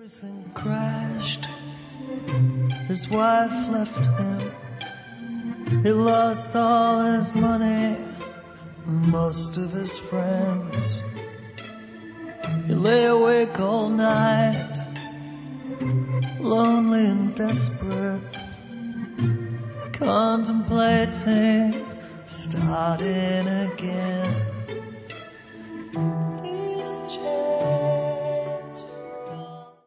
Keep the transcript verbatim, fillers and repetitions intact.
Everything crashed. His wife left him. He lost all his money, most of his friends. He lay awake all night, lonely and desperate, contemplating starting again.